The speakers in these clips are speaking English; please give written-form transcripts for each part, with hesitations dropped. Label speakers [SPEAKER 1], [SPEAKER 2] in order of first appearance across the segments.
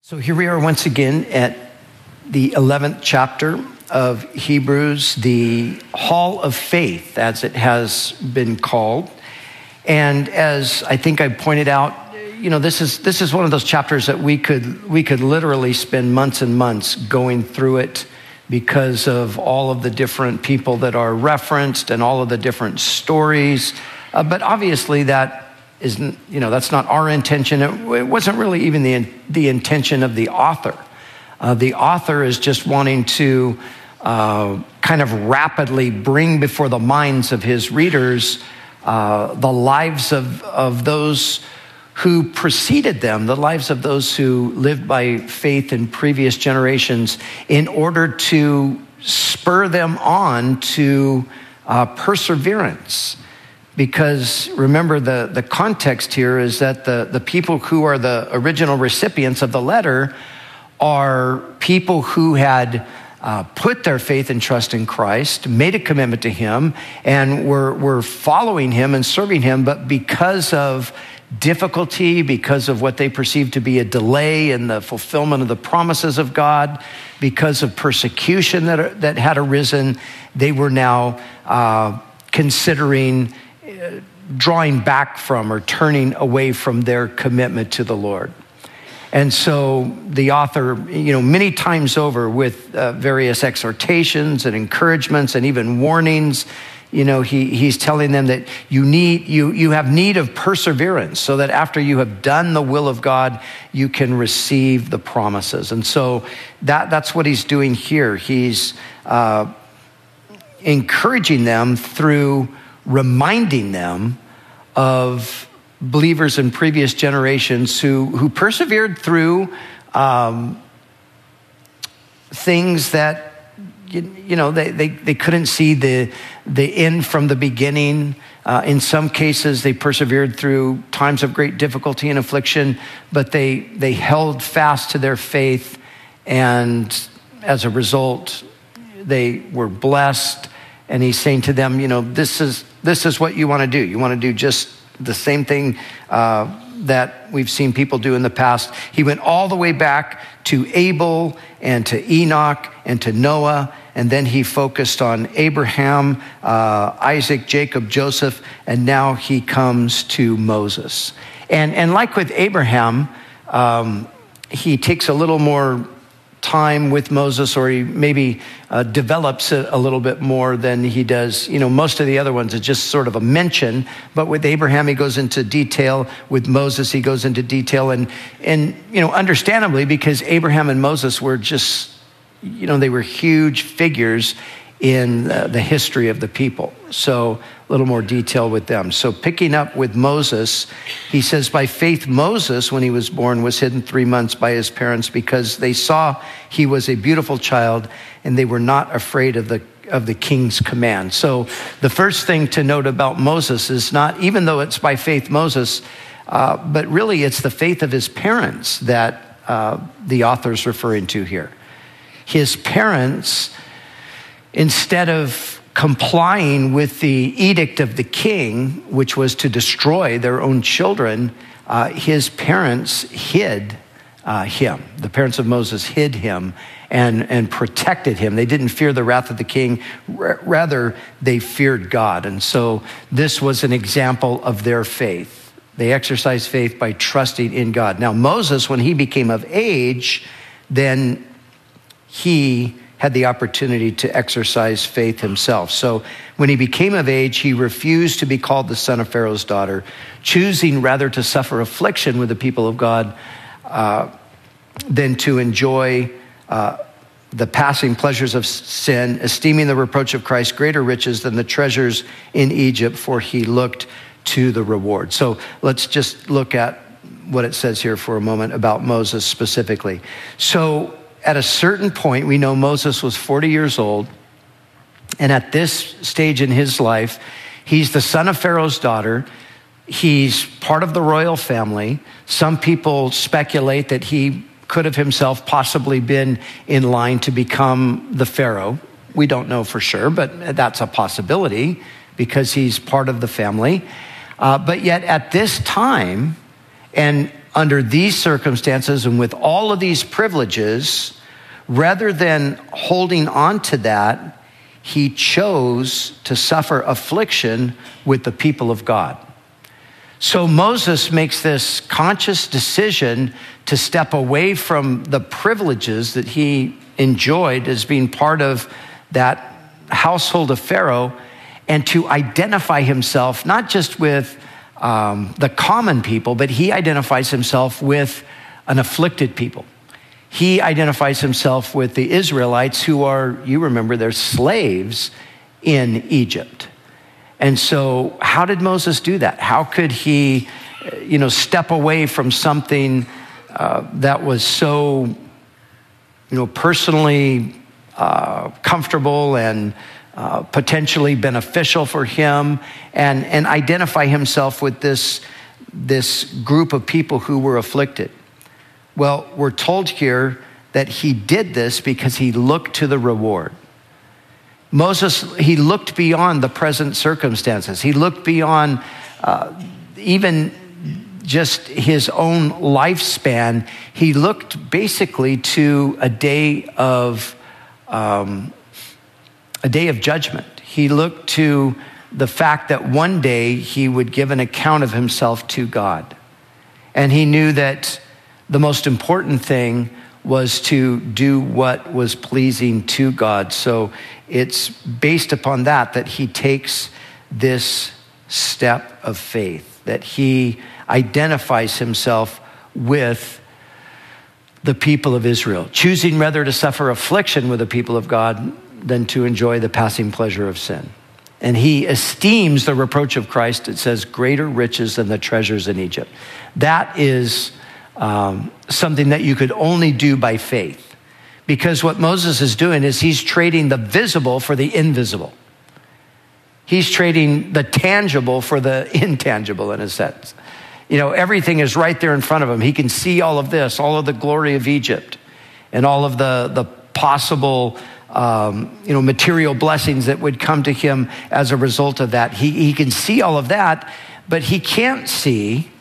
[SPEAKER 1] So here we are once again at the 11th chapter of Hebrews, the Hall of Faith, as it has been called. And as I think I pointed out, this is one of those chapters that we could literally spend months and months going through it because of all of the different people that are referenced and all of the different stories. But obviously that isn't, that's not our intention. It wasn't really even the intention of the author. The author is just wanting to kind of rapidly bring before the minds of his readers the lives of those who preceded them, the lives of those who lived by faith in previous generations, in order to spur them on to perseverance. Because remember, the context here is that the people who are the original recipients of the letter are people who had put their faith and trust in Christ, made a commitment to him, and were following him and serving him. But because of difficulty, because of what they perceived to be a delay in the fulfillment of the promises of God, because of persecution that had arisen, they were now considering drawing back from or turning away from their commitment to the Lord. And so the author, many times over with various exhortations and encouragements and even warnings, he's telling them that you have need of perseverance so that after you have done the will of God, you can receive the promises. And so that's what he's doing here. He's encouraging them through reminding them of believers in previous generations who persevered through things that they couldn't see the end from the beginning. In some cases, they persevered through times of great difficulty and affliction, but they held fast to their faith, and as a result, they were blessed. And he's saying to them, this is what you want to do. You want to do just the same thing that we've seen people do in the past. He went all the way back to Abel and to Enoch and to Noah. And then he focused on Abraham, Isaac, Jacob, Joseph. And now he comes to Moses. And like with Abraham, he takes a little more time with Moses, or he maybe develops it a little bit more than he does. Most of the other ones are just sort of a mention, but with Abraham, he goes into detail. With Moses, he goes into detail, and understandably, because Abraham and Moses were just, they were huge figures in the history of the people. So a little more detail with them. So picking up with Moses, he says, by faith, Moses, when he was born, was hidden 3 months by his parents because they saw he was a beautiful child and they were not afraid of the king's command. So the first thing to note about Moses is not, even though it's by faith Moses, but really it's the faith of his parents that the author's referring to here. His parents, instead of complying with the edict of the king, which was to destroy their own children, his parents hid him. The parents of Moses hid him and protected him. They didn't fear the wrath of the king. Rather, they feared God. And so this was an example of their faith. They exercised faith by trusting in God. Now, Moses, when he became of age, then he had the opportunity to exercise faith himself. So when he became of age, he refused to be called the son of Pharaoh's daughter, choosing rather to suffer affliction with the people of God than to enjoy the passing pleasures of sin, esteeming the reproach of Christ greater riches than the treasures in Egypt, for he looked to the reward. So let's just look at what it says here for a moment about Moses specifically. So at a certain point, we know Moses was 40 years old. And at this stage in his life, he's the son of Pharaoh's daughter. He's part of the royal family. Some people speculate that he could have himself possibly been in line to become the Pharaoh. We don't know for sure, but that's a possibility because he's part of the family. But yet at this time, and under these circumstances and with all of these privileges, rather than holding on to that, he chose to suffer affliction with the people of God. So Moses makes this conscious decision to step away from the privileges that he enjoyed as being part of that household of Pharaoh, and to identify himself not just with the common people, but he identifies himself with an afflicted people. He identifies himself with the Israelites who are, you remember, they're slaves in Egypt. And so how did Moses do that? How could he, step away from something that was so, personally comfortable and potentially beneficial for him, and identify himself with this group of people who were afflicted? Well, we're told here that he did this because he looked to the reward. Moses, he looked beyond the present circumstances. He looked beyond even just his own lifespan. He looked basically to a day of judgment. He looked to the fact that one day he would give an account of himself to God. And he knew that the most important thing was to do what was pleasing to God. So it's based upon that he takes this step of faith, that he identifies himself with the people of Israel, choosing rather to suffer affliction with the people of God than to enjoy the passing pleasure of sin. And he esteems the reproach of Christ, it says, greater riches than the treasures in Egypt. That is something that you could only do by faith. Because what Moses is doing is he's trading the visible for the invisible. He's trading the tangible for the intangible, in a sense. Everything is right there in front of him. He can see all of this, all of the glory of Egypt, and all of the possible material blessings that would come to him as a result of that. He can see all of that, but he can't see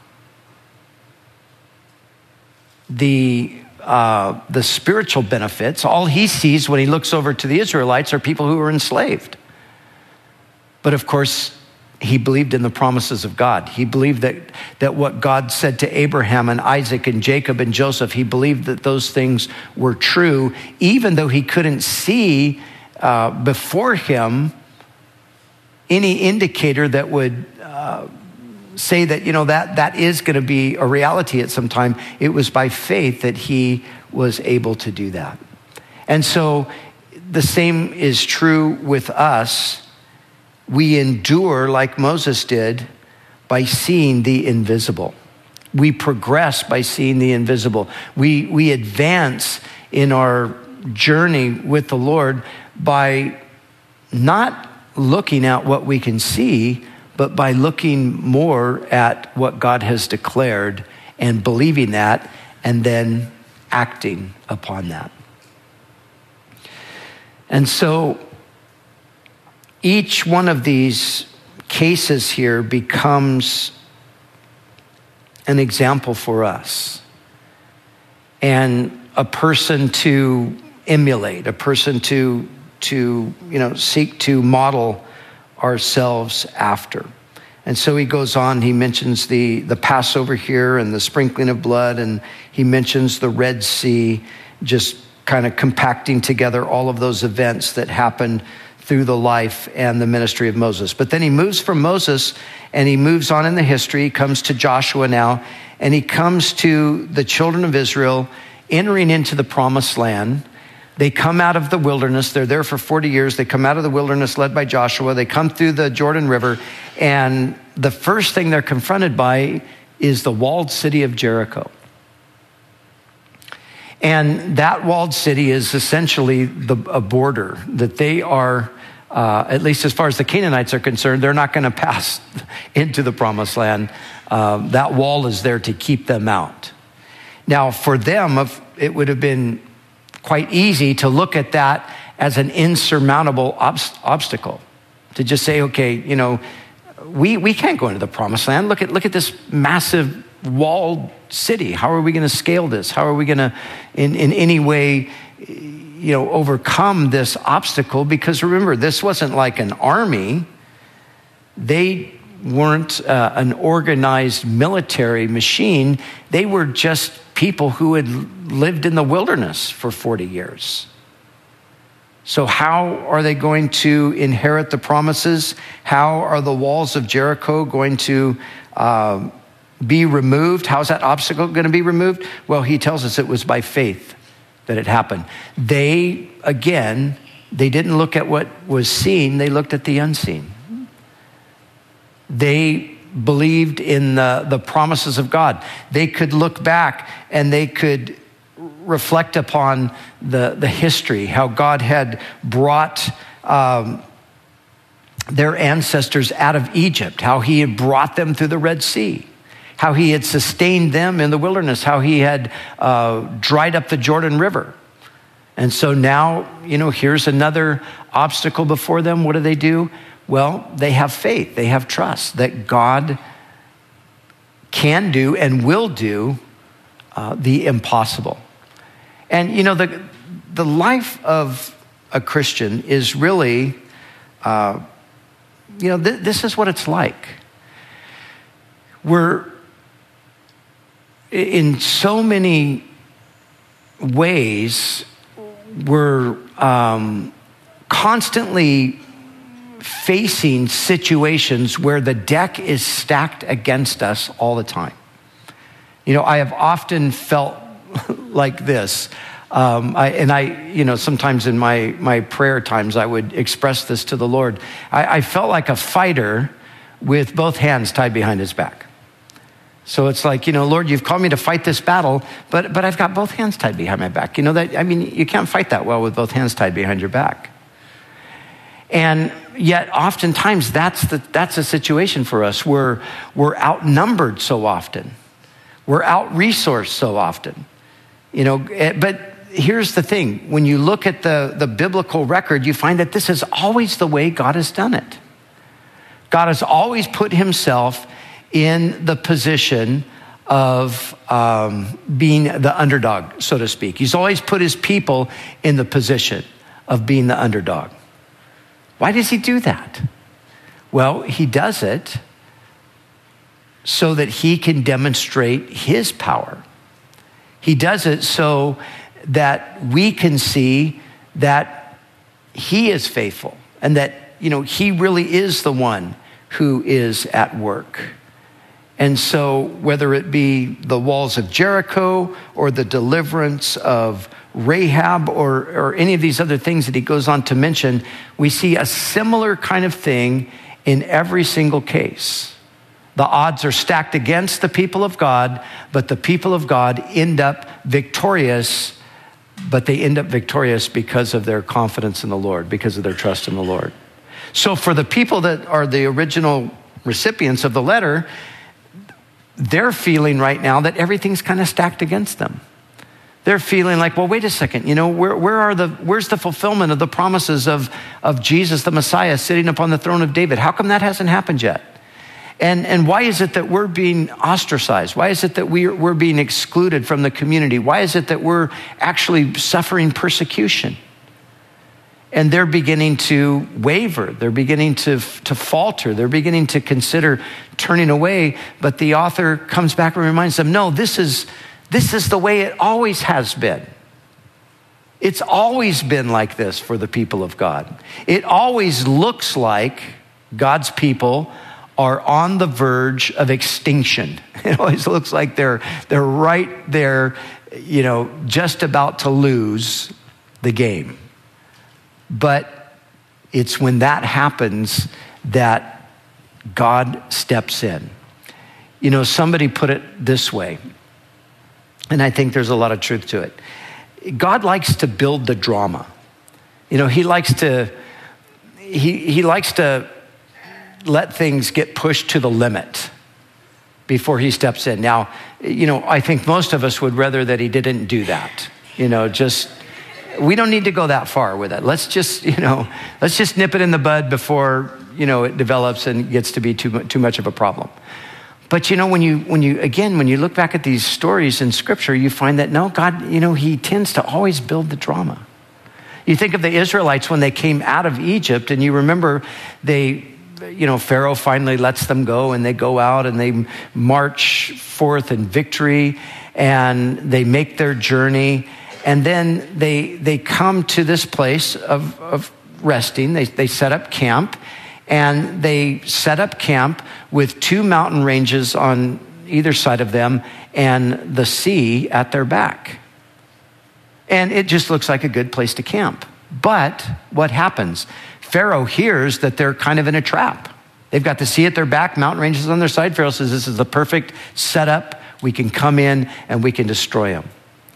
[SPEAKER 1] the spiritual benefits. All he sees when he looks over to the Israelites are people who were enslaved. But of course, he believed in the promises of God. He believed that what God said to Abraham and Isaac and Jacob and Joseph, he believed that those things were true, even though he couldn't see before him any indicator that would say that, that is going to be a reality at some time. It was by faith that he was able to do that. And so the same is true with us. We endure like Moses did by seeing the invisible. We progress by seeing the invisible. We advance in our journey with the Lord by not looking at what we can see, but by looking more at what God has declared and believing that, and then acting upon that. And so each one of these cases here becomes an example for us and a person to emulate, a person to seek to model ourselves after. And so he goes on, he mentions the Passover here and the sprinkling of blood, and he mentions the Red Sea, just kind of compacting together all of those events that happened through the life and the ministry of Moses. But then he moves from Moses and he moves on in the history. He comes to Joshua now, and he comes to the children of Israel entering into the promised land. They come out of the wilderness. They're there for 40 years. They come out of the wilderness led by Joshua. They come through the Jordan River, and the first thing they're confronted by is the walled city of Jericho. And that walled city is essentially a border that they are, at least as far as the Canaanites are concerned, they're not going to pass into the promised land. That wall is there to keep them out. Now, for them, it would have been quite easy to look at that as an insurmountable obstacle. To just say, okay, we can't go into the promised land. Look at this massive walled city. How are we going to scale this? How are we going to, in any way, overcome this obstacle? Because remember, this wasn't like an army. They weren't an organized military machine. They were just people who had lived in the wilderness for 40 years. So how are they going to inherit the promises? How are the walls of Jericho going to be removed? How's that obstacle going to be removed? Well, he tells us it was by faith that it happened. They didn't look at what was seen. They looked at the unseen. They believed in the promises of God. They could look back and they could reflect upon the history, how God had brought their ancestors out of Egypt, how he had brought them through the Red Sea, how he had sustained them in the wilderness, how he had dried up the Jordan River. And so now, here's another obstacle before them. What do? Well, they have faith. They have trust that God can do and will do the impossible. And, the life of a Christian is really, this is what it's like. We're, in so many ways, we're constantly facing situations where the deck is stacked against us all the time. I have often felt like this. Sometimes in my prayer times, I would express this to the Lord. I felt like a fighter with both hands tied behind his back. So it's like, Lord, you've called me to fight this battle, but I've got both hands tied behind my back. You can't fight that well with both hands tied behind your back. And yet, oftentimes, that's a situation for us. We're outnumbered so often. We're out-resourced so often. But here's the thing. When you look at the biblical record, you find that this is always the way God has done it. God has always put himself in the position of being the underdog, so to speak. He's always put his people in the position of being the underdog. Why does he do that? Well, he does it so that he can demonstrate his power. He does it so that we can see that he is faithful and that, he really is the one who is at work. And so whether it be the walls of Jericho or the deliverance of Rahab or any of these other things that he goes on to mention, we see a similar kind of thing in every single case. The odds are stacked against the people of God, but the people of God end up victorious, but they end up victorious because of their confidence in the Lord, because of their trust in the Lord. So for the people that are the original recipients of the letter, they're feeling right now that everything's kind of stacked against them. They're feeling like, well, wait a second, where's the fulfillment of the promises of Jesus, the Messiah, sitting upon the throne of David? How come that hasn't happened yet? And why is it that we're being ostracized? Why is it that we're being excluded from the community? Why is it that we're actually suffering persecution? And they're beginning to waver. They're beginning to falter. They're beginning to consider turning away. But the author comes back and reminds them, no, this is the way it always has been. It's always been like this for the people of God. It always looks like God's people are on the verge of extinction. It always looks like they're right there, just about to lose the game. But it's when that happens that God steps in. Somebody put it this way, and I think there's a lot of truth to it. God likes to build the drama. He likes to let things get pushed to the limit before he steps in. Now, I think most of us would rather that he didn't do that. We don't need to go that far with it. Let's just nip it in the bud before, it develops and gets to be too much of a problem. But when you look back at these stories in Scripture, you find that no, God, he tends to always build the drama. You think of the Israelites when they came out of Egypt, and you remember Pharaoh finally lets them go, and they go out and they march forth in victory, and they make their journey, and then they come to this place of resting. They set up camp, and they set up camp with 2 mountain ranges on either side of them and the sea at their back. And it just looks like a good place to camp. But what happens? Pharaoh hears that they're kind of in a trap. They've got the sea at their back, mountain ranges on their side. Pharaoh says, this is the perfect setup. We can come in and we can destroy them.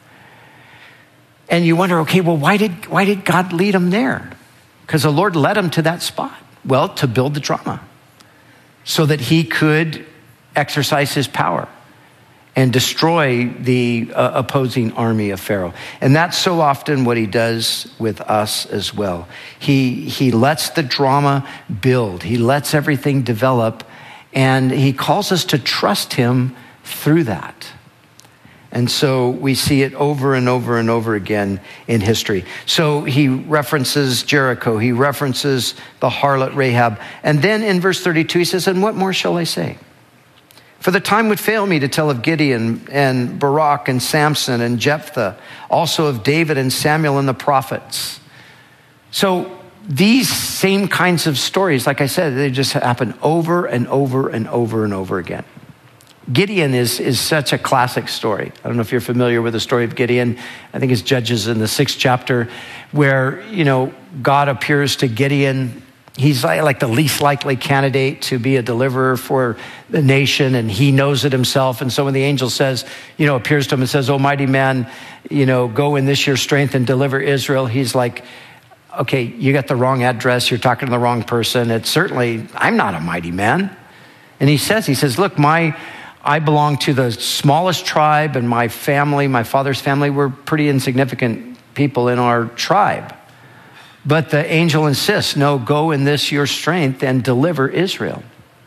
[SPEAKER 1] And you wonder, okay, well, why did God lead them there? Because the Lord led them to that spot. Well, to build the drama so that he could exercise his power and destroy the opposing army of Pharaoh. And that's so often what he does with us as well. He lets the drama build. He lets everything develop, and he calls us to trust him through that. And so we see it over and over and over again in history. So he references Jericho. He references the harlot Rahab. And then in verse 32, he says, and what more shall I say? For the time would fail me to tell of Gideon and Barak and Samson and Jephthah, also of David and Samuel and the prophets. So these same kinds of stories, like I said, they just happen over and over and over and over again. Gideon is such a classic story. I don't know if you're familiar with the story of Gideon. I think it's Judges in the 6th chapter where, God appears to Gideon. He's like the least likely candidate to be a deliverer for the nation, and he knows it himself. And so when the angel says, appears to him and says, "Oh, mighty man, go in this your strength and deliver Israel," he's like, okay, you got the wrong address. You're talking to the wrong person. I'm not a mighty man. And he says, look, I belong to the smallest tribe, and my family, my father's family, were pretty insignificant people in our tribe. But the angel insists, no, go in this your strength and deliver Israel.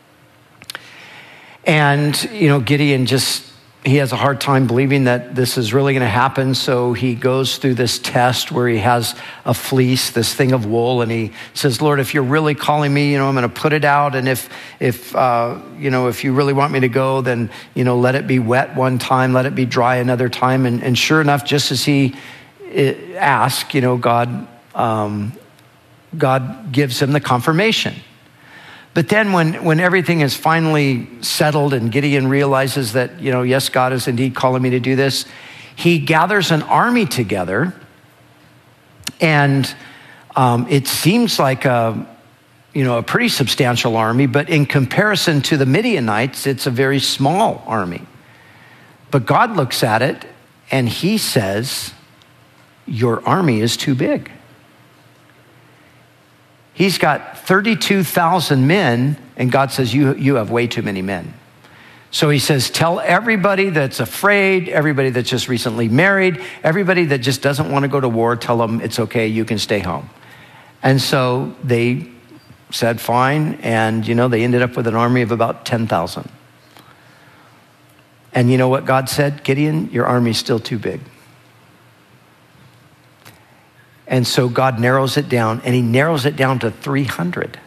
[SPEAKER 1] And, Gideon he has a hard time believing that this is really going to happen. So he goes through this test where he has a fleece, this thing of wool, and he says, Lord, if you're really calling me, I'm going to put it out. And if you really want me to go, then, let it be wet one time, let it be dry another time. And sure enough, just as he asked, God gives him the confirmation. But then when everything is finally settled and Gideon realizes that, yes, God is indeed calling me to do this, he gathers an army together, and it seems like a pretty substantial army, but in comparison to the Midianites, it's a very small army. But God looks at it and he says, your army is too big. He's got 32,000 men, and God says, you have way too many men. So he says, tell everybody that's afraid, everybody that's just recently married, everybody that just doesn't want to go to war, tell them it's okay, you can stay home. And so they said fine, and they ended up with an army of about 10,000. And you know what God said? Gideon, your army's still too big. And so God narrows it down, and he narrows it down to 300.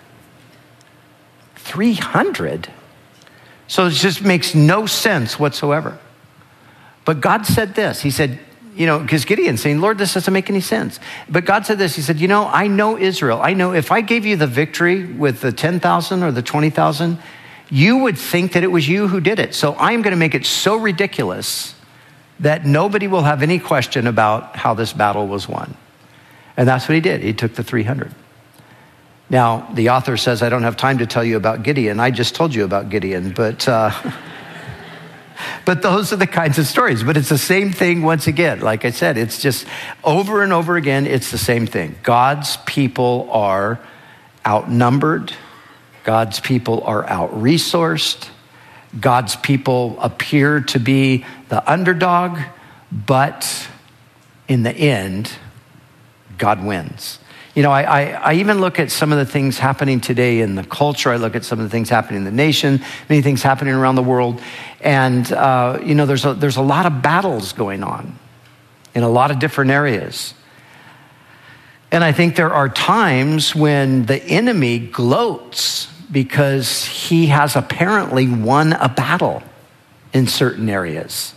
[SPEAKER 1] 300? So it just makes no sense whatsoever. But God said this. He said, because Gideon's saying, Lord, this doesn't make any sense. But God said this. He said, I know Israel. I know if I gave you the victory with the 10,000 or the 20,000, you would think that it was you who did it. So I'm going to make it so ridiculous that nobody will have any question about how this battle was won. And that's what he did. He took the 300. Now, the author says, I don't have time to tell you about Gideon. I just told you about Gideon, but those are the kinds of stories. But it's the same thing once again. Like I said, it's just over and over again, it's the same thing. God's people are outnumbered. God's people are out-resourced. God's people appear to be the underdog, but in the end, God wins. I even look at some of the things happening today in the culture. I look at some of the things happening in the nation, many things happening around the world. And, there's a lot of battles going on in a lot of different areas. And I think there are times when the enemy gloats because he has apparently won a battle in certain areas.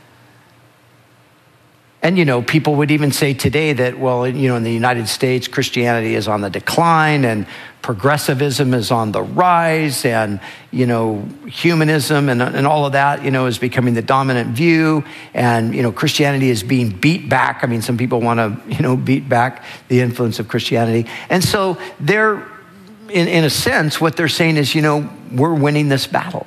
[SPEAKER 1] And, people would even say today that, well, in the United States, Christianity is on the decline and progressivism is on the rise and, humanism and all of that, is becoming the dominant view. And, Christianity is being beat back. I mean, some people want to, beat back the influence of Christianity. And so they're, in a sense, what they're saying is, we're winning this battle.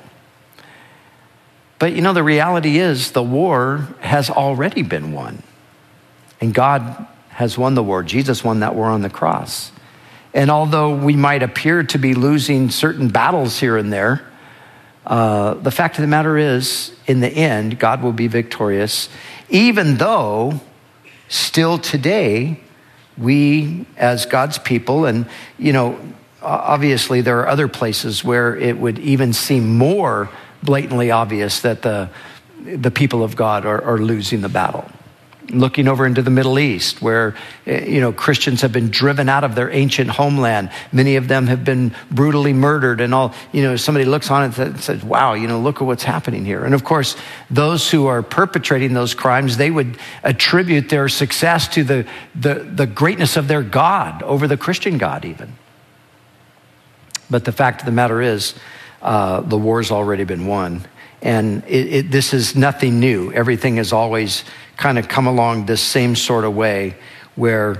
[SPEAKER 1] But, the reality is the war has already been won. And God has won the war. Jesus won that war on the cross. And although we might appear to be losing certain battles here and there, the fact of the matter is, in the end, God will be victorious, even though still today, we as God's people, and, obviously there are other places where it would even seem more blatantly obvious that the people of God are losing the battle. Looking over into the Middle East where, Christians have been driven out of their ancient homeland. Many of them have been brutally murdered and all, somebody looks on it and says, wow, look at what's happening here. And of course, those who are perpetrating those crimes, they would attribute their success to the greatness of their God over the Christian God even. But the fact of the matter is, the war's already been won. And this is nothing new. Everything has always kind of come along this same sort of way where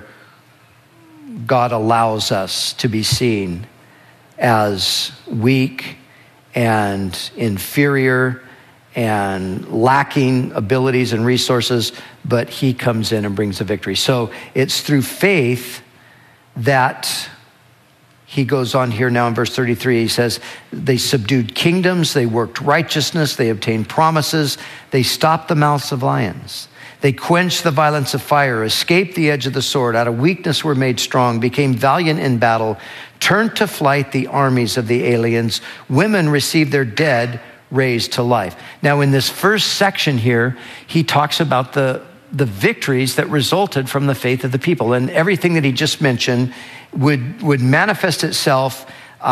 [SPEAKER 1] God allows us to be seen as weak and inferior and lacking abilities and resources, but he comes in and brings the victory. So it's through faith that he goes on here now in verse 33, he says, they subdued kingdoms, they worked righteousness, they obtained promises, they stopped the mouths of lions. They quenched the violence of fire, escaped the edge of the sword, out of weakness were made strong, became valiant in battle, turned to flight the armies of the aliens. Women received their dead raised to life. Now in this first section here, he talks about the victories that resulted from the faith of the people. And everything that he just mentioned would manifest itself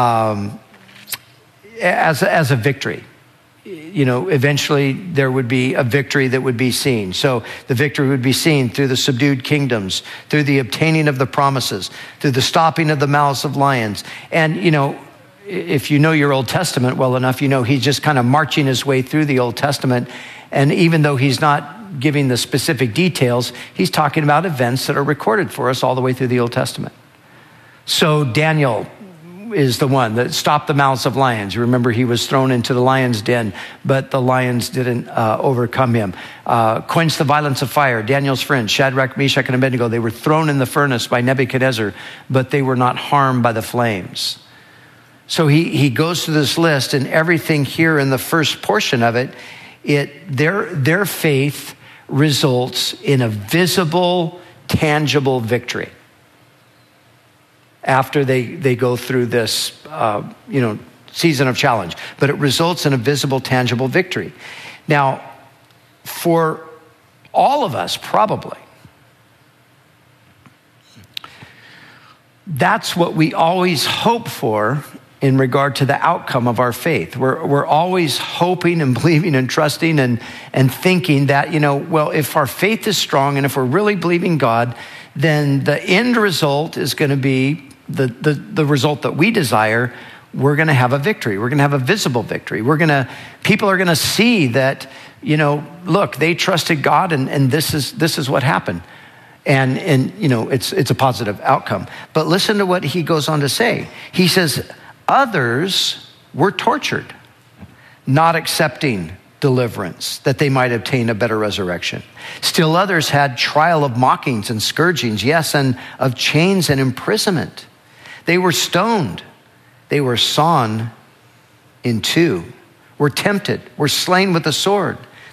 [SPEAKER 1] as a victory. Eventually there would be a victory that would be seen. So the victory would be seen through the subdued kingdoms, through the obtaining of the promises, through the stopping of the mouths of lions. And, if you know your Old Testament well enough, he's just kind of marching his way through the Old Testament. And even though he's not giving the specific details, he's talking about events that are recorded for us all the way through the Old Testament. So Daniel is the one that stopped the mouths of lions. You remember he was thrown into the lion's den, but the lions didn't overcome him. Quenched the violence of fire. Daniel's friends, Shadrach, Meshach, and Abednego, they were thrown in the furnace by Nebuchadnezzar, but they were not harmed by the flames. So he goes through this list, and everything here in the first portion of it, their faith results in a visible, tangible victory. After they go through this, season of challenge. But it results in a visible, tangible victory. Now, for all of us, probably, that's what we always hope for in regard to the outcome of our faith. We're always hoping and believing and trusting and thinking that, if our faith is strong and if we're really believing God, then the end result is going to be the result that we desire. We're going to have a victory. We're going to have a visible victory. People are going to see that, look, they trusted God and this is what happened. And it's a positive outcome. But listen to what he goes on to say. He says, others were tortured, not accepting deliverance, that they might obtain a better resurrection. Still others had trial of mockings and scourgings, yes, and of chains and imprisonment. They were stoned. They were sawn in two, were tempted, were slain with the sword.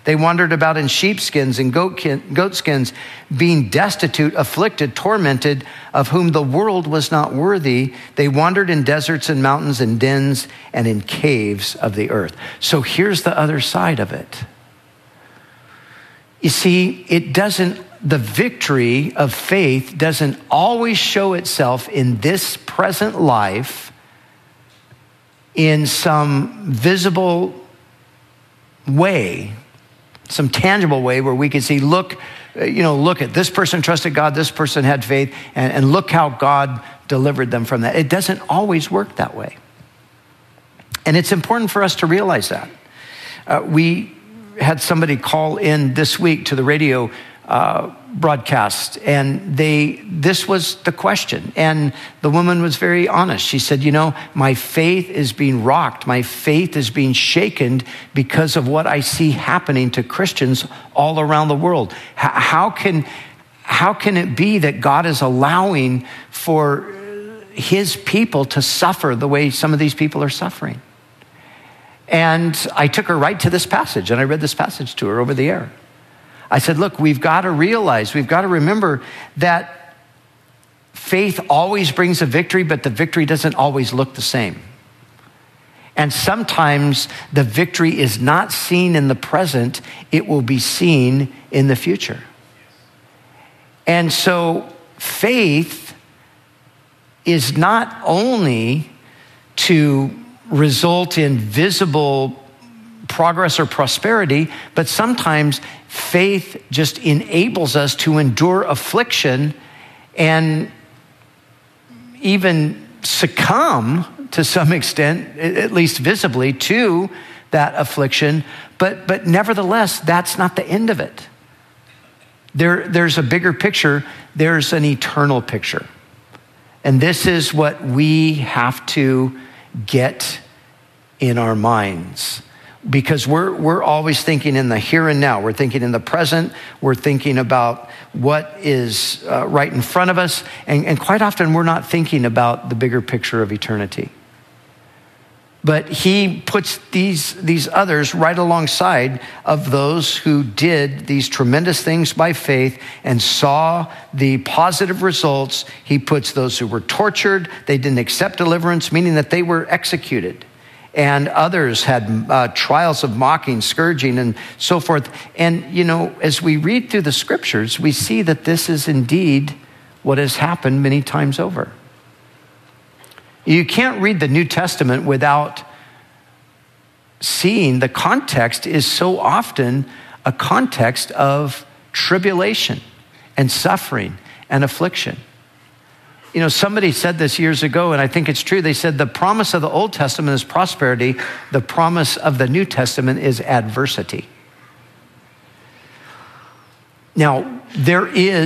[SPEAKER 1] They wandered about in sheepskins and goatskins, being destitute, afflicted, tormented, of whom the world was not worthy. They wandered in deserts and mountains and dens and in caves of the earth. So here's the other side of it. You see, the victory of faith doesn't always show itself in this present life in some visible way, some tangible way where we can see, look at this person trusted God, this person had faith, and look how God delivered them from that. It doesn't always work that way. And it's important for us to realize that. We had somebody call in this week to the radio broadcast, and this was the question. And the woman was very honest. She said, my faith is being rocked. My faith is being shaken because of what I see happening to Christians all around the world. How can it be that God is allowing for his people to suffer the way some of these people are suffering? And I took her right to this passage, and I read this passage to her over the air. I said, look, we've got to remember that faith always brings a victory, but the victory doesn't always look the same. And sometimes the victory is not seen in the present, it will be seen in the future. And so faith is not only to result in visible progress or prosperity, but sometimes faith just enables us to endure affliction and even succumb to some extent, at least visibly, to that affliction. But nevertheless, that's not the end of it. There's a bigger picture. There's an eternal picture. And this is what we have to get in our minds, because we're always thinking in the here and now. We're thinking in the present. We're thinking about what is right in front of us. And quite often we're not thinking about the bigger picture of eternity. But he puts these others right alongside of those who did these tremendous things by faith and saw the positive results. He puts those who were tortured, they didn't accept deliverance, meaning that they were executed. And others had trials of mocking, scourging, and so forth. And, as we read through the scriptures, we see that this is indeed what has happened many times over. You can't read the New Testament without seeing the context is so often a context of tribulation and suffering and affliction. Somebody said this years ago, and I think it's true. They said the promise of the Old Testament is prosperity. The promise of the New Testament is adversity. Now, there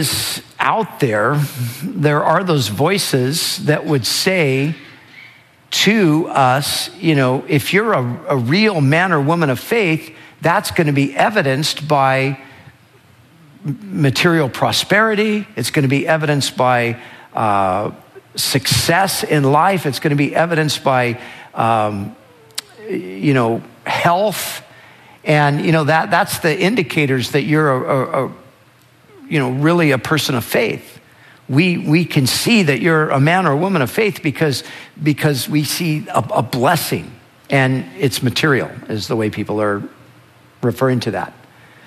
[SPEAKER 1] are those voices that would say to us, if you're a real man or woman of faith, that's going to be evidenced by material prosperity. It's going to be evidenced by success in life. It's going to be evidenced by, health. And, that's the indicators that you're really a person of faith. We can see that you're a man or a woman of faith because we see a blessing, and it's material is the way people are referring to that.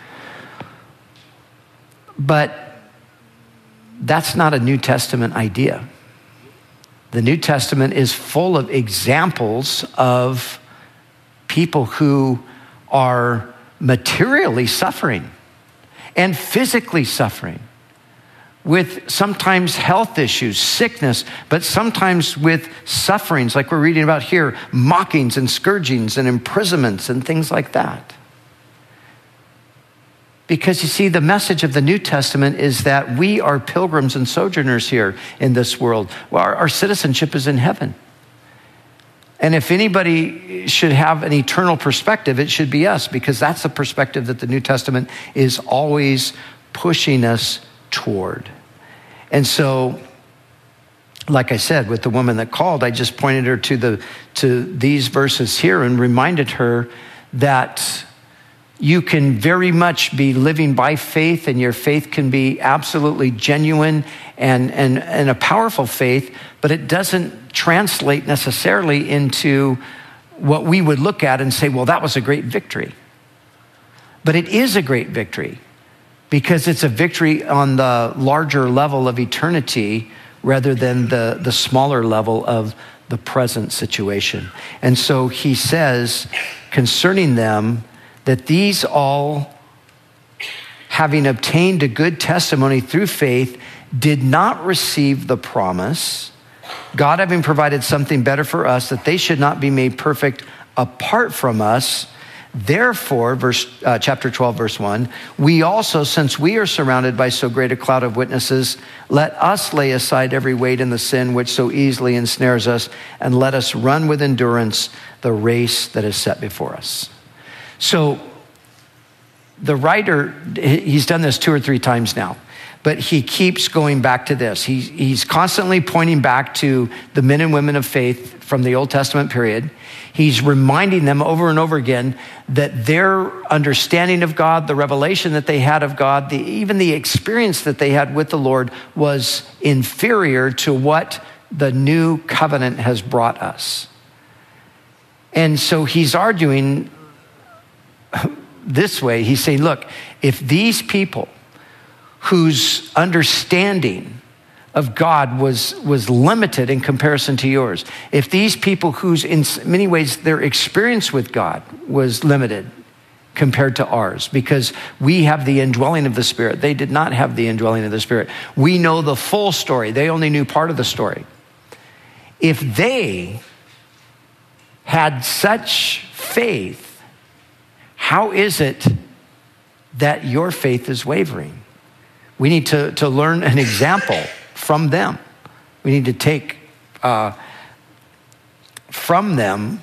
[SPEAKER 1] But that's not a New Testament idea. The New Testament is full of examples of people who are materially suffering and physically suffering, with sometimes health issues, sickness, but sometimes with sufferings like we're reading about here, mockings and scourgings and imprisonments and things like that. Because you see, the message of the New Testament is that we are pilgrims and sojourners here in this world. Well, our citizenship is in heaven. And if anybody should have an eternal perspective, it should be us, because that's the perspective that the New Testament is always pushing us toward. And so, like I said, with the woman that called, I just pointed her to these verses here and reminded her that You can very much be living by faith, and your faith can be absolutely genuine and a powerful faith, but it doesn't translate necessarily into what we would look at and say, well, that was a great victory. But it is a great victory because it's a victory on the larger level of eternity rather than the smaller level of the present situation. And so he says concerning them that these all, having obtained a good testimony through faith, did not receive the promise, God having provided something better for us, that they should not be made perfect apart from us. Therefore, chapter 12, verse 1, we also, since we are surrounded by so great a cloud of witnesses, let us lay aside every weight and the sin which so easily ensnares us, and let us run with endurance the race that is set before us. So the writer, he's done this 2 or 3 times now, but he keeps going back to this. He's constantly pointing back to the men and women of faith from the Old Testament period. He's reminding them over and over again that their understanding of God, the revelation that they had of God, even the experience that they had with the Lord was inferior to what the new covenant has brought us. And so he's arguing this way. He's saying, look, if these people whose understanding of God was limited in comparison to yours, if these people whose in many ways their experience with God was limited compared to ours, because we have the indwelling of the Spirit, they did not have the indwelling of the Spirit. We know the full story. They only knew part of the story. If they had such faith, how is it that your faith is wavering? We need to learn an example from them. We need to take from them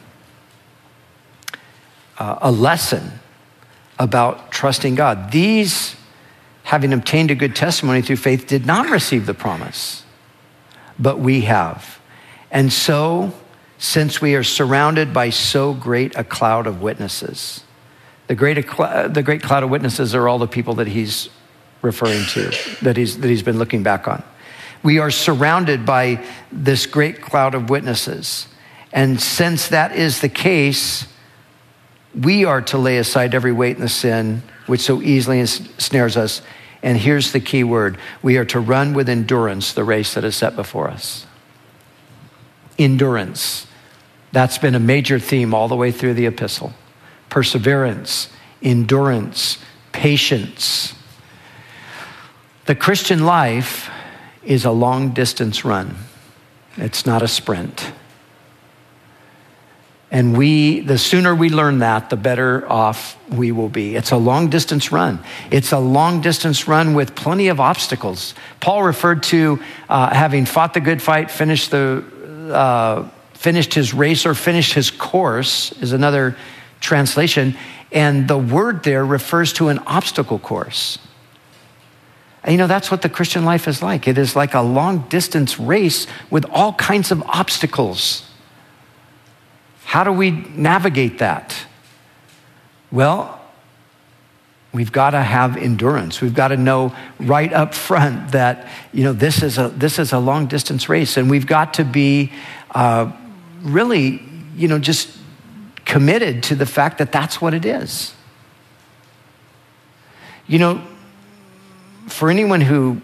[SPEAKER 1] a lesson about trusting God. These, having obtained a good testimony through faith, did not receive the promise, but we have. And so, since we are surrounded by so great a cloud of witnesses, the great cloud of witnesses are all the people that he's referring to, that he's been looking back on. We are surrounded by this great cloud of witnesses. And since that is the case, we are to lay aside every weight and the sin which so easily ensnares us. And here's the key word. We are to run with endurance the race that is set before us. Endurance. That's been a major theme all the way through the epistle. Perseverance, endurance, patience. The Christian life is a long distance run. It's not a sprint. And the sooner we learn that, the better off we will be. It's a long distance run. It's a long distance run with plenty of obstacles. Paul referred to having fought the good fight, finished his race, or finished his course is another translation. And the word there refers to an obstacle course. And that's what the Christian life is like. It is like a long distance race with all kinds of obstacles. How do we navigate that? Well, we've got to have endurance. We've got to know right up front that, this is a long distance race. And we've got to be really, just committed to the fact that that's what it is. For anyone who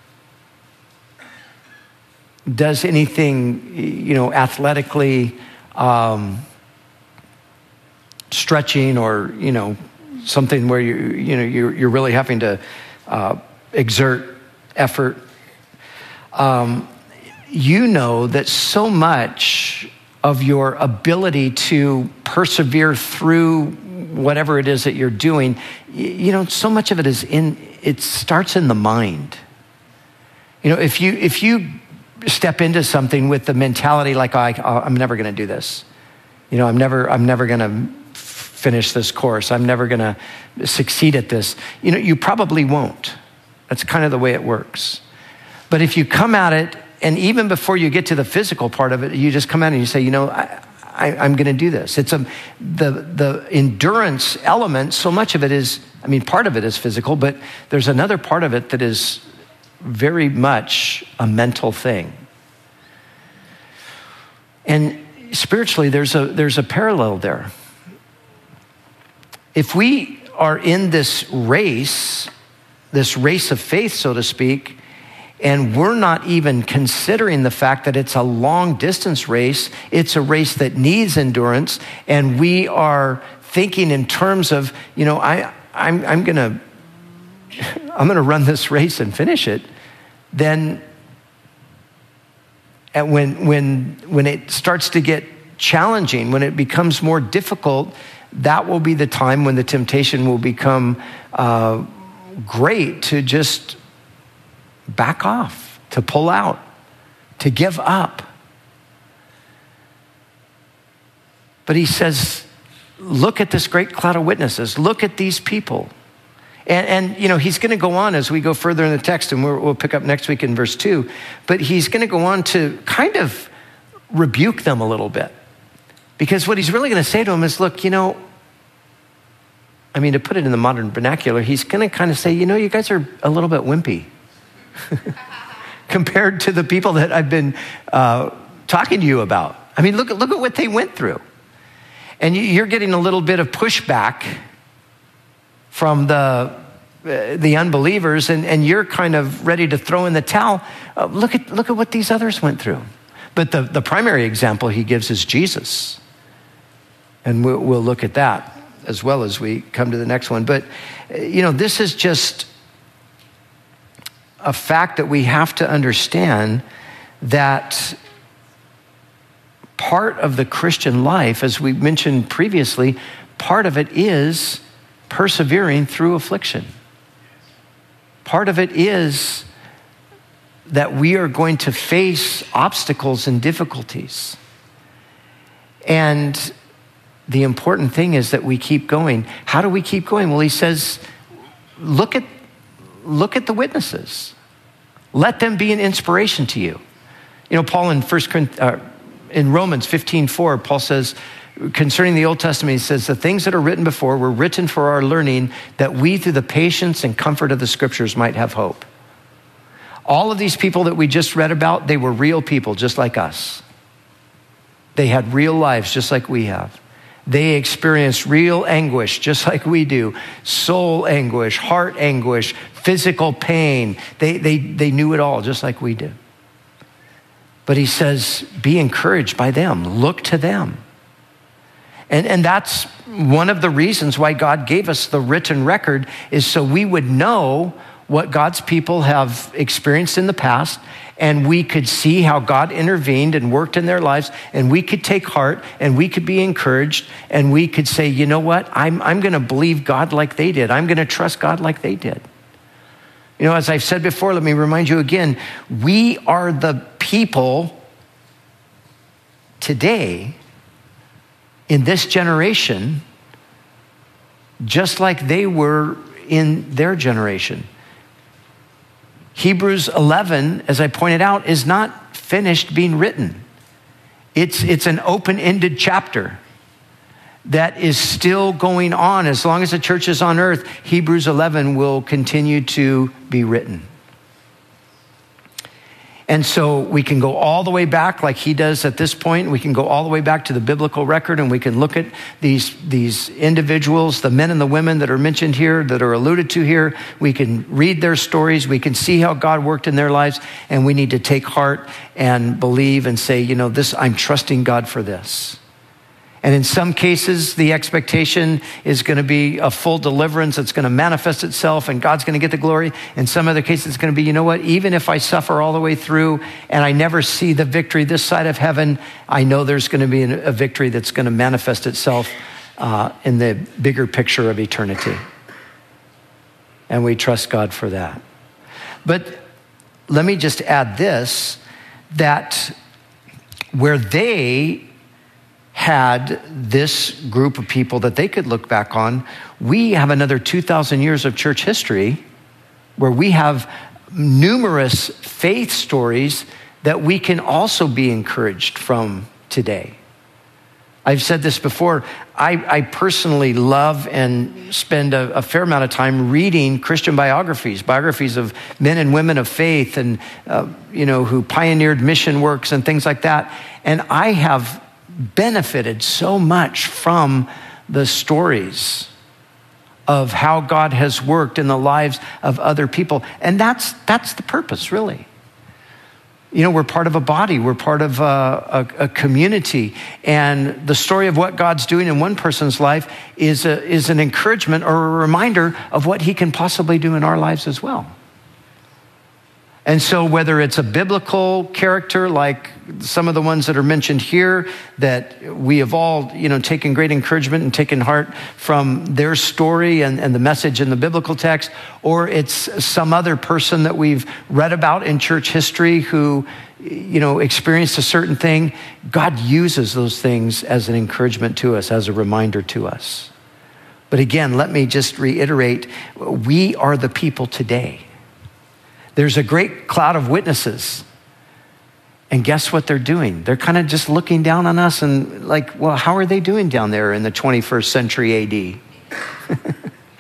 [SPEAKER 1] does anything, athletically stretching or, something where you're really having to exert effort, that so much of your ability to persevere through whatever it is that you're doing, so much of it it starts in the mind. If you step into something with the mentality like, I'm never going to do this. I'm never going to finish this course. I'm never going to succeed at this. You probably won't. That's kind of the way it works. But if you come at it, and even before you get to the physical part of it, you just come out and you say, I'm going to do this. It's the endurance element. So much of it is, part of it is physical, but there's another part of it that is very much a mental thing. And spiritually, there's a parallel there. If we are in this race of faith, so to speak, and we're not even considering the fact that it's a long distance race, it's a race that needs endurance, and we are thinking in terms of, I'm gonna run this race and finish it, then when it starts to get challenging, when it becomes more difficult, that will be the time when the temptation will become great to just back off, to pull out, to give up. But he says, look at this great cloud of witnesses. Look at these people. And he's going to go on as we go further in the text, and we'll pick up next week in verse 2. But he's going to go on to kind of rebuke them a little bit. Because what he's really going to say to them is, look, to put it in the modern vernacular, he's going to kind of say, you guys are a little bit wimpy compared to the people that I've been talking to you about. Look at what they went through. And you're getting a little bit of pushback from the unbelievers, and you're kind of ready to throw in the towel. Look at what these others went through. But the primary example he gives is Jesus. And we'll look at that as well as we come to the next one. But, this is just a fact that we have to understand, that part of the Christian life, as we mentioned previously, part of it is persevering through affliction. Part of it is that we are going to face obstacles and difficulties. And the important thing is that we keep going. How do we keep going? Well, he says, look at the witnesses. Let them be an inspiration to you. Paul in Romans 15:4, Paul says, concerning the Old Testament, he says, the things that are written before were written for our learning, that we through the patience and comfort of the scriptures might have hope. All of these people that we just read about, they were real people just like us. They had real lives just like we have. They experienced real anguish just like we do. Soul anguish, heart anguish, physical pain. They knew it all just like we do. But he says, be encouraged by them. Look to them. And that's one of the reasons why God gave us the written record, is so we would know what God's people have experienced in the past, and we could see how God intervened and worked in their lives, and we could take heart, and we could be encouraged, and we could say, you know what, I'm going to believe God like they did. I'm going to trust God like they did. As I've said before, let me remind you again, we are the people today in this generation, just like they were in their generation. Hebrews 11, as I pointed out, is not finished being written. It's an open-ended chapter that is still going on. As long as the church is on earth, Hebrews 11 will continue to be written. And so we can go all the way back like he does at this point. We can go all the way back to the biblical record, and we can look at these individuals, the men and the women that are mentioned here, that are alluded to here. We can read their stories. We can see how God worked in their lives, and we need to take heart and believe and say, I'm trusting God for this. And in some cases, the expectation is going to be a full deliverance. It's going to manifest itself, and God's going to get the glory. In some other cases, it's going to be, even if I suffer all the way through and I never see the victory this side of heaven, I know there's going to be a victory that's going to manifest itself in the bigger picture of eternity. And we trust God for that. But let me just add this, that where they had this group of people that they could look back on, we have another 2,000 years of church history where we have numerous faith stories that we can also be encouraged from today. I've said this before. I personally love and spend a fair amount of time reading Christian biographies of men and women of faith and, who pioneered mission works and things like that. And I have benefited so much from the stories of how God has worked in the lives of other people. And that's the purpose, really. We're part of a body. We're part of a community. And the story of what God's doing in one person's life is an encouragement or a reminder of what he can possibly do in our lives as well. And so whether it's a biblical character like some of the ones that are mentioned here that we have all, taken great encouragement and taken heart from their story and the message in the biblical text, or it's some other person that we've read about in church history who, experienced a certain thing, God uses those things as an encouragement to us, as a reminder to us. But again, let me just reiterate, we are the people today. There's a great cloud of witnesses. And guess what they're doing? They're kind of just looking down on us and like, well, how are they doing down there in the 21st century AD?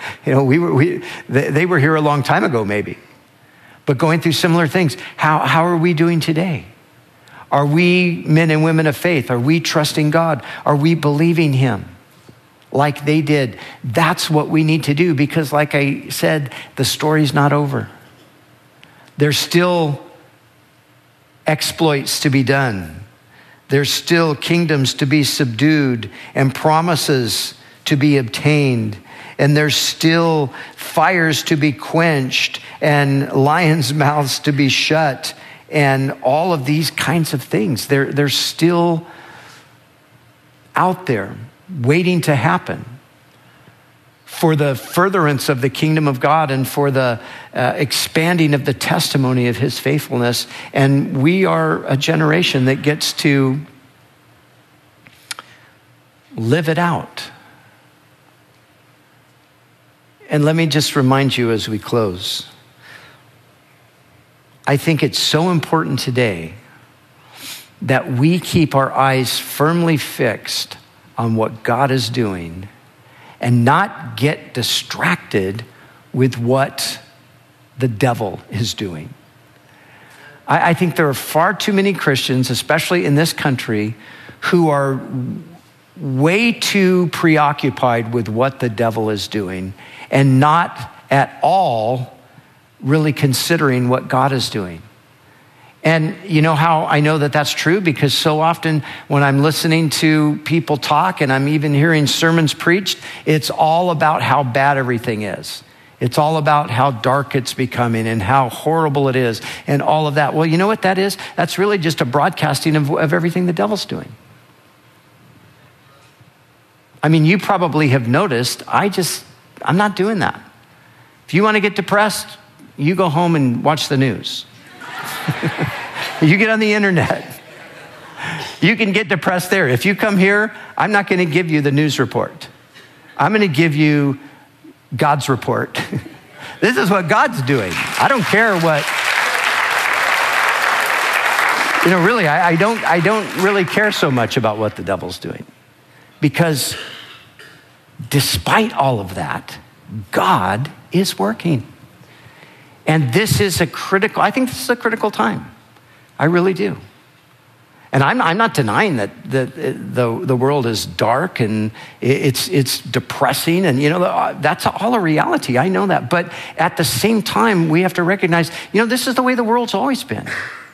[SPEAKER 1] They were here a long time ago, maybe. But going through similar things. How are we doing today? Are we men and women of faith? Are we trusting God? Are we believing him like they did? That's what we need to do because like I said, the story's not over. There's still exploits to be done. There's still kingdoms to be subdued and promises to be obtained. And there's still fires to be quenched and lions' mouths to be shut and all of these kinds of things. They're still out there waiting to happen for the furtherance of the kingdom of God and for the expanding of the testimony of his faithfulness. And we are a generation that gets to live it out. And let me just remind you as we close, I think it's so important today that we keep our eyes firmly fixed on what God is doing and not get distracted with what the devil is doing. I think there are far too many Christians, especially in this country, who are way too preoccupied with what the devil is doing and not at all really considering what God is doing. And you know how I know that that's true? Because so often when I'm listening to people talk and I'm even hearing sermons preached, it's all about how bad everything is. It's all about how dark it's becoming and how horrible it is and all of that. Well, you know what that is? That's really just a broadcasting of everything the devil's doing. I mean, you probably have noticed, I'm not doing that. If you want to get depressed, you go home and watch the news. You get on the internet. You can get depressed there. If you come here, I'm not going to give you the news report. I'm going to give you God's report. This is what God's doing. I don't care what, really, I don't really care so much about what the devil's doing. Because despite all of that, God is working. And this is I think this is a critical time. I really do. And I'm not denying that the world is dark and it's depressing and, that's all a reality. I know that. But at the same time, we have to recognize, this is the way the world's always been.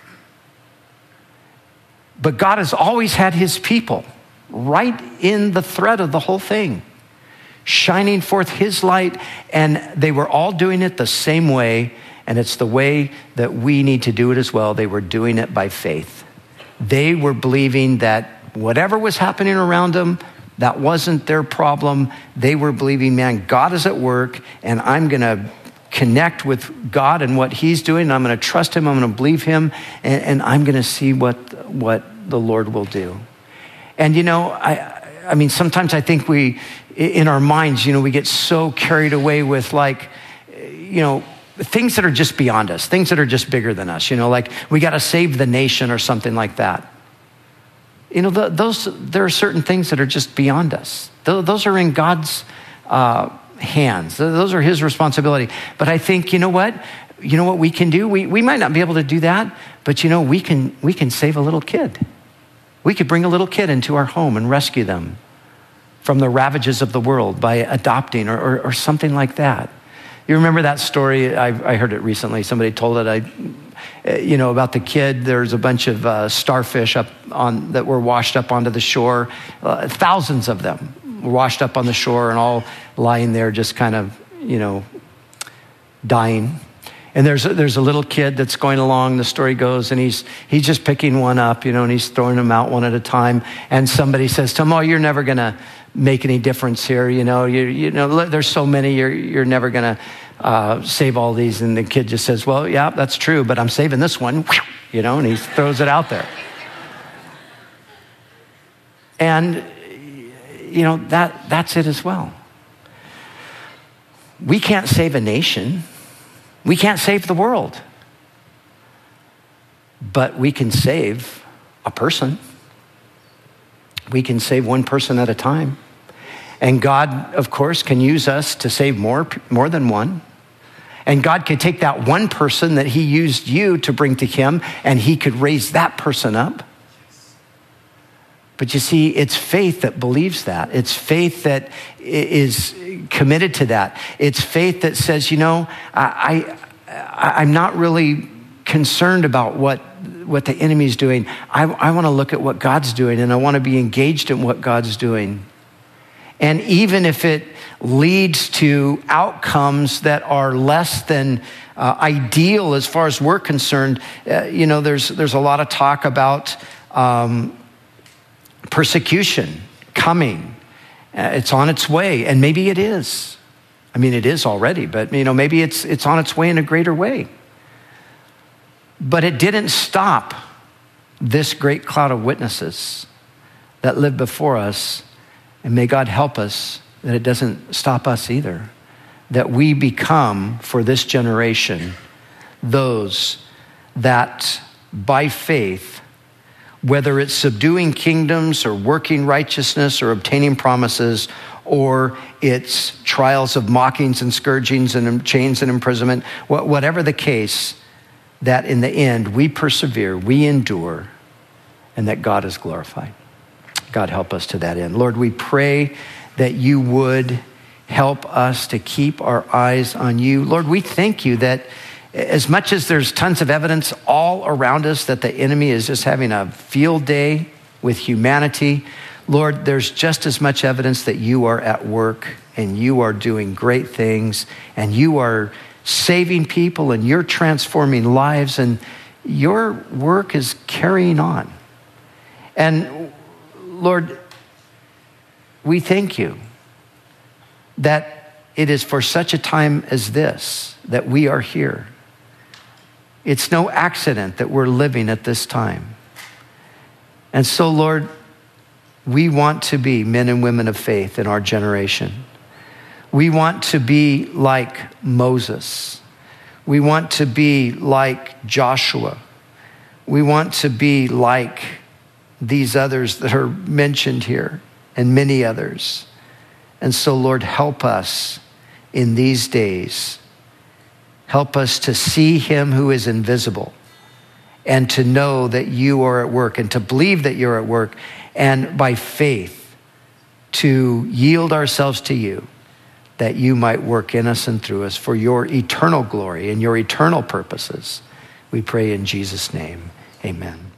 [SPEAKER 1] But God has always had his people right in the thread of the whole thing, shining forth his light, and they were all doing it the same way, and it's the way that we need to do it as well. They were doing it by faith. They were believing that whatever was happening around them, that wasn't their problem. They were believing, man, God is at work, and I'm going to connect with God and what he's doing, and I'm going to trust him, I'm going to believe him, and I'm going to see what the Lord will do. And I mean, sometimes I think we, in our minds, we get so carried away with things that are just beyond us, things that are just bigger than us, like we got to save the nation or something like that. there are certain things that are just beyond us. Those are in God's hands. Those are his responsibility. But I think, you know what we can do? We might not be able to do that, but we can save a little kid. We could bring a little kid into our home and rescue them from the ravages of the world by adopting or something like that. You remember that story? I heard it recently. Somebody told it. About the kid. There's a bunch of starfish that were washed up onto the shore. Thousands of them were washed up on the shore and all lying there, just kind of, dying. And there's a little kid that's going along, the story goes, and he's just picking one up, and he's throwing them out one at a time. And somebody says to him, "Oh, you're never going to make any difference here. There's so many, you're never going to save all these." And the kid just says, "Well, yeah, that's true, but I'm saving this one," and he throws it out there. And, that's it as well. We can't save a nation. We can't save the world, but we can save a person. We can save one person at a time. And God, of course, can use us to save more than one. And God could take that one person that he used you to bring to him, and he could raise that person up. But you see, it's faith that believes that. It's faith that is committed to that. It's faith that says, I'm not really concerned about what the enemy's doing. I want to look at what God's doing, and I want to be engaged in what God's doing. And even if it leads to outcomes that are less than ideal as far as we're concerned, there's a lot of talk about persecution coming. It's on its way, and maybe it is. I mean, it is already, but maybe it's on its way in a greater way. But it didn't stop this great cloud of witnesses that lived before us, and may God help us that it doesn't stop us either, that we become, for this generation, those that by faith, whether it's subduing kingdoms or working righteousness or obtaining promises, or it's trials of mockings and scourgings and chains and imprisonment, whatever the case, that in the end we persevere, we endure, and that God is glorified. God help us to that end. Lord, we pray that you would help us to keep our eyes on you. Lord, we thank you that as much as there's tons of evidence all around us that the enemy is just having a field day with humanity, Lord, there's just as much evidence that you are at work and you are doing great things and you are saving people and you're transforming lives and your work is carrying on. And Lord, we thank you that it is for such a time as this that we are here. It's no accident that we're living at this time. And so, Lord, we want to be men and women of faith in our generation. We want to be like Moses. We want to be like Joshua. We want to be like these others that are mentioned here and many others. And so, Lord, help us in these days. Help us to see him who is invisible and to know that you are at work and to believe that you're at work, and by faith to yield ourselves to you, that you might work in us and through us for your eternal glory and your eternal purposes. We pray in Jesus' name, amen.